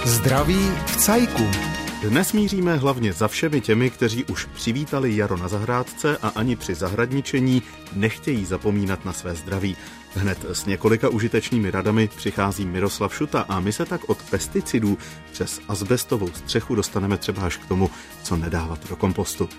Zdraví v cajku. Dnes míříme hlavně za všemi těmi, kteří už přivítali jaro na zahrádce a ani při zahradničení nechtějí zapomínat na své zdraví. Hned s několika užitečnými radami přichází Miroslav Šuta a my se tak od pesticidů přes azbestovou střechu dostaneme třeba až k tomu, co nedávat do kompostu.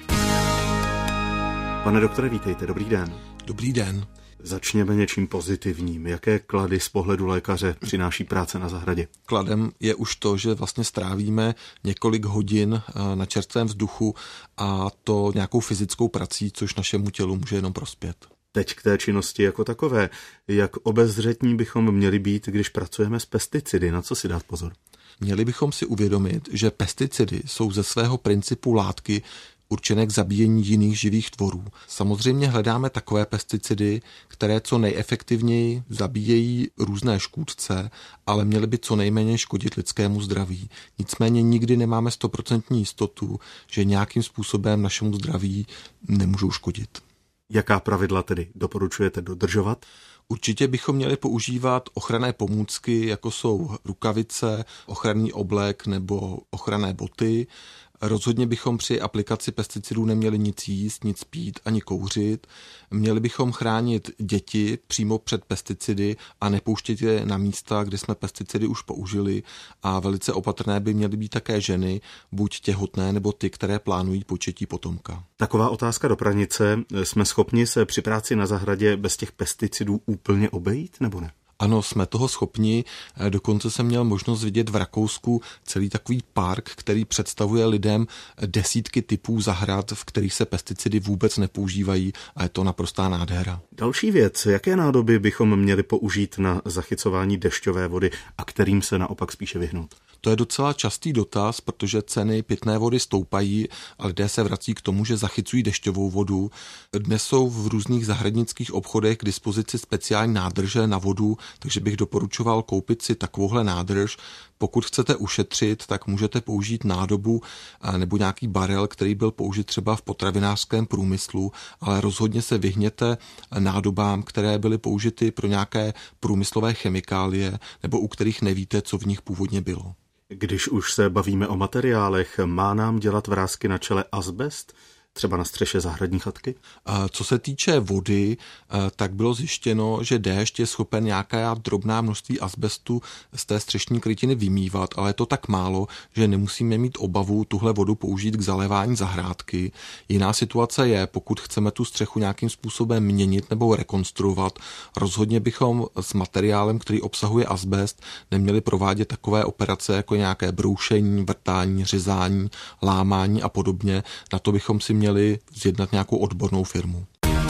Pane doktore, vítejte, dobrý den. Dobrý den. Začněme něčím pozitivním. Jaké klady z pohledu lékaře přináší práce na zahradě? Kladem je už to, že vlastně strávíme několik hodin na čerstvém vzduchu a to nějakou fyzickou prací, což našemu tělu může jenom prospět. Teď k té činnosti jako takové. Jak obezřetní bychom měli být, když pracujeme s pesticidy? Na co si dát pozor? Měli bychom si uvědomit, že pesticidy jsou ze svého principu látky určené k zabíjení jiných živých tvorů. Samozřejmě hledáme takové pesticidy, které co nejefektivněji zabíjejí různé škůdce, ale měly by co nejméně škodit lidskému zdraví. Nicméně nikdy nemáme 100% jistotu, že nějakým způsobem našemu zdraví nemůžou škodit. Jaká pravidla tedy doporučujete dodržovat? Určitě bychom měli používat ochranné pomůcky, jako jsou rukavice, ochranný oblek nebo ochranné boty. Rozhodně bychom při aplikaci pesticidů neměli nic jíst, nic pít ani kouřit. Měli bychom chránit děti přímo před pesticidy a nepouštět je na místa, kde jsme pesticidy už použili. A velice opatrné by měly být také ženy, buď těhotné nebo ty, které plánují početí potomka. Taková otázka do pranice. Jsme schopni se při práci na zahradě bez těch pesticidů úplně obejít, nebo ne? Ano, jsme toho schopni. Dokonce jsem měl možnost vidět v Rakousku celý takový park, který představuje lidem desítky typů zahrad, v kterých se pesticidy vůbec nepoužívají a je to naprostá nádhera. Další věc, jaké nádoby bychom měli použít na zachycování dešťové vody a kterým se naopak spíše vyhnout? To je docela častý dotaz, protože ceny pitné vody stoupají a lidé se vrací k tomu, že zachycují dešťovou vodu. Dnes jsou v různých zahradnických obchodech k dispozici speciální nádrže na vodu, takže bych doporučoval koupit si takovouhle nádrž. Pokud chcete ušetřit, tak můžete použít nádobu nebo nějaký barel, který byl použit třeba v potravinářském průmyslu, ale rozhodně se vyhněte nádobám, které byly použity pro nějaké průmyslové chemikálie nebo u kterých nevíte, co v nich původně bylo. Když už se bavíme o materiálech, má nám dělat vrásky na čele azbest? Třeba na střeše zahradní chatky? Co se týče vody, tak bylo zjištěno, že déšť je schopen nějaká drobná množství azbestu z té střešní krytiny vymývat, ale je to tak málo, že nemusíme mít obavu tuhle vodu použít k zalévání zahrádky. Jiná situace je, pokud chceme tu střechu nějakým způsobem měnit nebo rekonstruovat, rozhodně bychom s materiálem, který obsahuje azbest, neměli provádět takové operace jako nějaké broušení, vrtání, řezání, lámání a podobně. Na to bychom si měli zjednat nějakou odbornou firmu.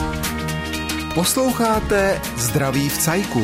Posloucháte Zdraví v cajku.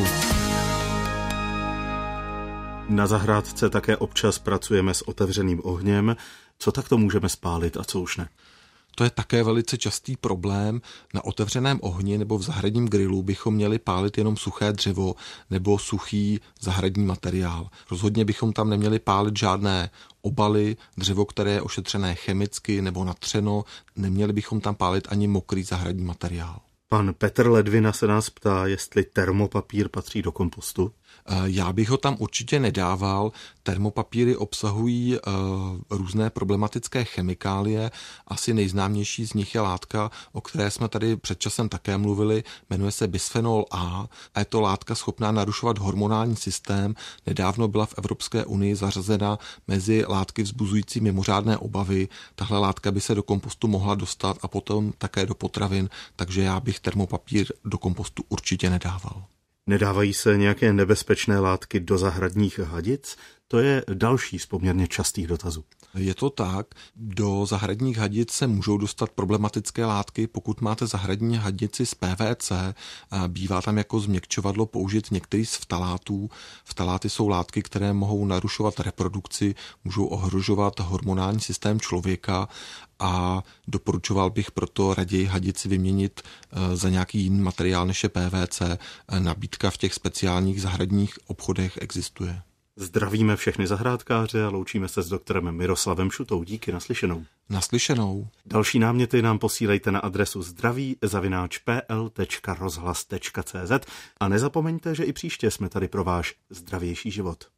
Na zahrádce také občas pracujeme s otevřeným ohněm. Co takto můžeme spálit a co už ne? To je také velice častý problém. Na otevřeném ohni nebo v zahradním grilu bychom měli pálit jenom suché dřevo nebo suchý zahradní materiál. Rozhodně bychom tam neměli pálit žádné obaly, dřevo, které je ošetřené chemicky nebo natřeno, neměli bychom tam pálit ani mokrý zahradní materiál. Pan Petr Ledvina se nás ptá, jestli termopapír patří do kompostu. Já bych ho tam určitě nedával. Termopapíry obsahují různé problematické chemikálie. Asi nejznámější z nich je látka, o které jsme tady před časem také mluvili, jmenuje se bisfenol A a je to látka schopná narušovat hormonální systém. Nedávno byla v Evropské unii zařazena mezi látky vzbuzující mimořádné obavy. Tahle látka by se do kompostu mohla dostat a potom také do potravin, takže já bych termopapír do kompostu určitě nedával. Nedávají se nějaké nebezpečné látky do zahradních hadic? To je další z poměrně častých dotazů. Je to tak, do zahradních hadic se můžou dostat problematické látky, pokud máte zahradní hadici z PVC, bývá tam jako změkčovadlo použit některý z ftalátů. Ftaláty jsou látky, které mohou narušovat reprodukci, můžou ohrožovat hormonální systém člověka a doporučoval bych proto raději hadici vyměnit za nějaký jiný materiál než je PVC. Nabídka v těch speciálních zahradních obchodech existuje. Zdravíme všechny zahrádkáře a loučíme se s doktorem Miroslavem Šutou. Díky, naslyšenou. Naslyšenou. Další náměty nám posílejte na adresu zdraví@pl.rozhlas.cz a nezapomeňte, že i příště jsme tady pro váš zdravější život.